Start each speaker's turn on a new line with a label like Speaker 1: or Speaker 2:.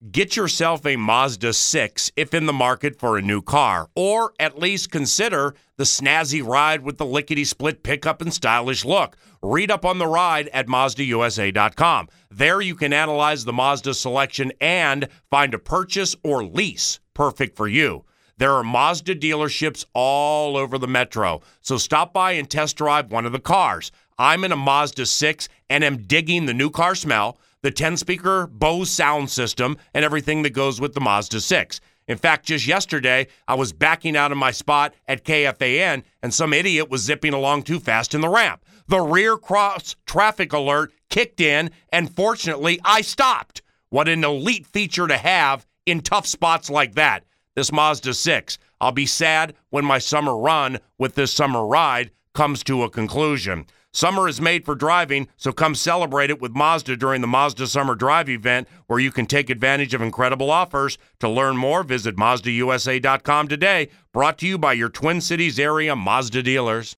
Speaker 1: Get yourself a Mazda 6 if in the market for a new car, or at least consider the snazzy ride with the lickety-split pickup and stylish look. Read up on the ride at MazdaUSA.com. There you can analyze the Mazda selection and find a purchase or lease perfect for you. There are Mazda dealerships all over the metro, so stop by and test drive one of the cars. I'm in a Mazda 6 and am digging the new car smell, the 10-speaker Bose sound system, and everything that goes with the Mazda 6. In fact, just yesterday, I was backing out of my spot at KFAN, and some idiot was zipping along too fast in the ramp. The rear cross traffic alert kicked in, and fortunately, I stopped. What an elite feature to have in tough spots like that. This Mazda 6. I'll be sad when my summer run with this summer ride comes to a conclusion. Summer is made for driving, so come celebrate it with Mazda during the Mazda Summer Drive event, where you can take advantage of incredible offers. To learn more, visit MazdaUSA.com today. Brought to you by your Twin Cities area Mazda dealers.